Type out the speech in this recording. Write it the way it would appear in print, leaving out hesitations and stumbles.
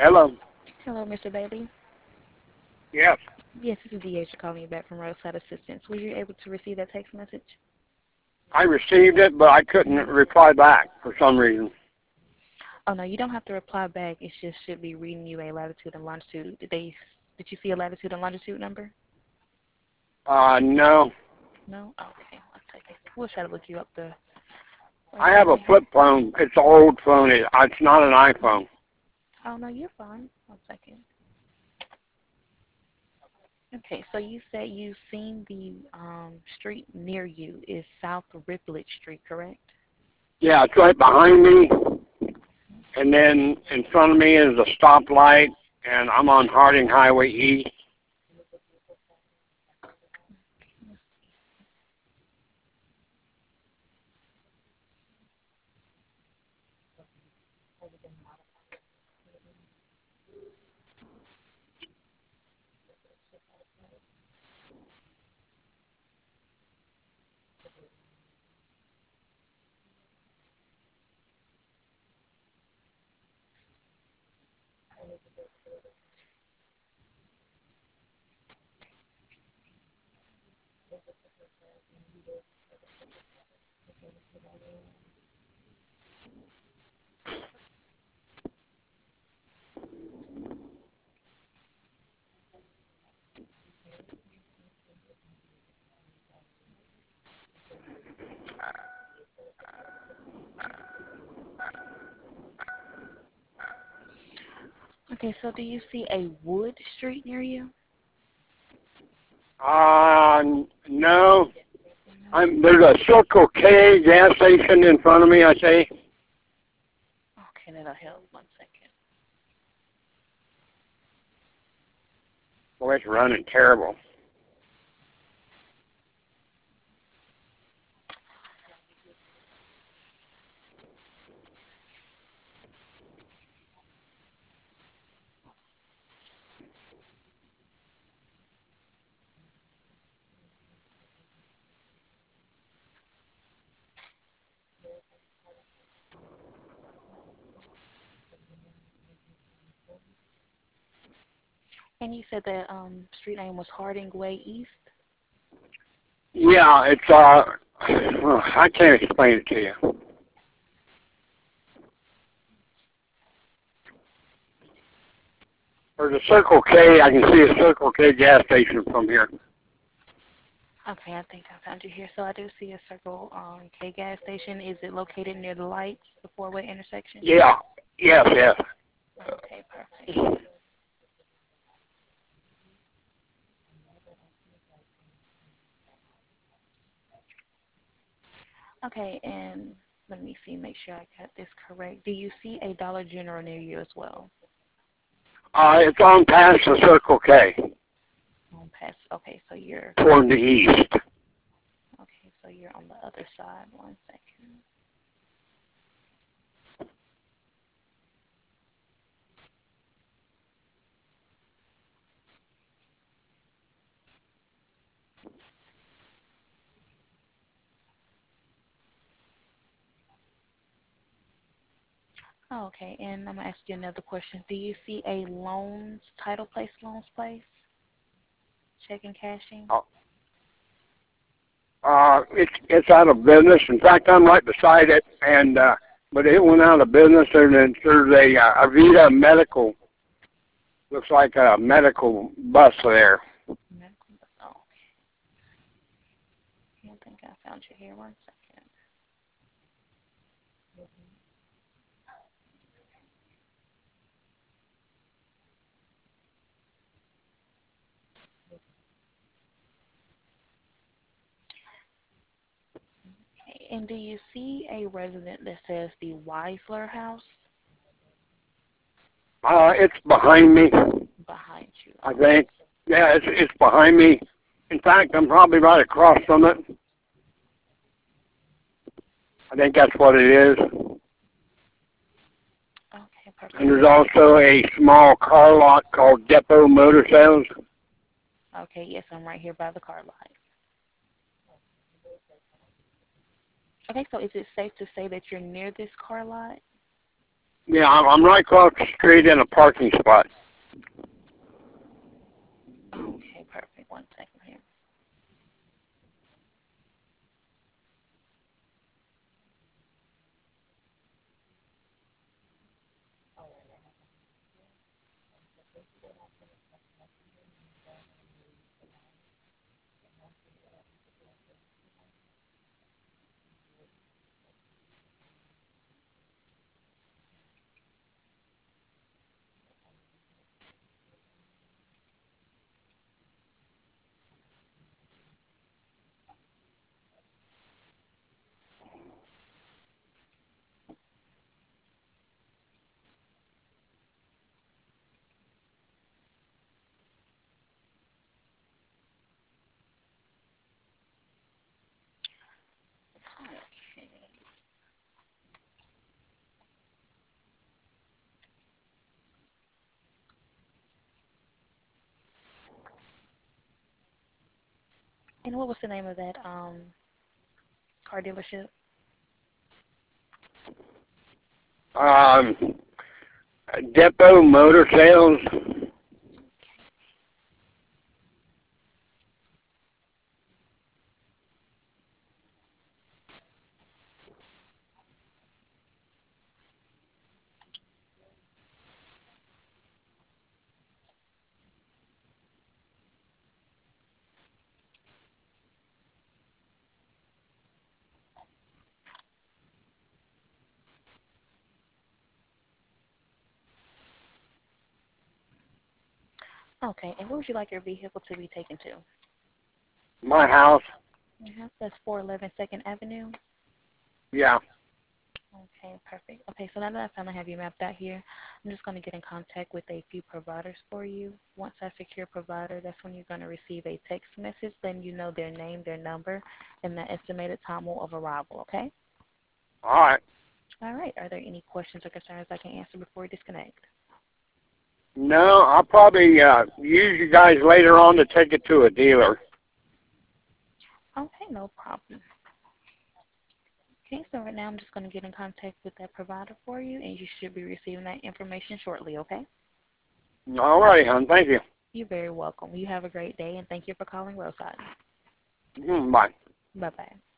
Hello. Hello, Mr. Bailey. Yes, Yes, this is Deasia calling you back from Roadside Assistance. Were you able to receive that text message? I received it, but I couldn't reply back for some reason. Oh no, you don't have to reply back. It just should be reading you a latitude and longitude. Did you see a latitude and longitude number? No. No? Okay, one second. We'll try to look you up the right I have a way. flip phone. It's an old phone. It's not an iPhone. Oh no, you're fine. One second. Okay, so you said you've seen the street near you is South Riplet Street, correct? Yeah, it's right behind me, and then in front of me is a stoplight, and I'm on Harding Highway East. Okay, so do you see a Wood Street near you? No. No. There's a Circle K gas station in front of me, I say. Okay, that'll help. One second. Boy, it's running terrible. And you said that street name was Harding Way East? Yeah, it's, I can't explain it to you. There's a Circle K. I can see a Circle K gas station from here. Okay, I think I found you here. So I do see a Circle K gas station. Is it located near the lights, the four-way intersection? Yeah. Yes, yes. Okay, perfect. Okay, and let me see, make sure I got this correct. Do you see a Dollar General near you as well? It's on past the Circle K, On past. Okay, so you're toward the east. on the other side. One second. Oh, okay, and I'm gonna ask you another question. Do you see a loans title place loans place? Checking cashing? Uh, it's out of business. In fact, I'm right beside it, and but it went out of business. And then there's a Avita Medical. Looks like a medical bus there. Medical. Oh, okay. I think I found you here. One second. Okay. And do you see a resident that says the Weisler House It's behind me, behind you? I think. Yeah, it's behind me. In fact, I'm probably right across from it. I think that's what it is. Okay, And perfect. there's also a small car lot called Depot Motor Sales. Okay, yes, I'm right here by the car lot. Okay, so is it safe to say that you're near this car lot? Yeah, I'm right across the street in a parking spot. Okay, perfect. 1 second here. Okay. And what was the name of that car dealership? Um, Depot Motor Sales. Okay, and where would you like your vehicle to be taken to? My house. That's 411 2nd Avenue. Yeah. Okay, perfect. Okay, so now that I finally have you mapped out here, I'm just going to get in contact with a few providers for you. Once I secure a provider, that's when you're going to receive a text message letting you know their name, their number, and the estimated time of arrival, okay? All right. All right. Are there any questions or concerns I can answer before we disconnect? No, I'll probably use you guys later on to take it to a dealer. Okay, no problem. Okay, so right now I'm just going to get in contact with that provider for you, and you should be receiving that information shortly, okay? All right, hon. Thank you. You're very welcome. You have a great day, and thank you for calling Roadside. Bye. Bye-bye.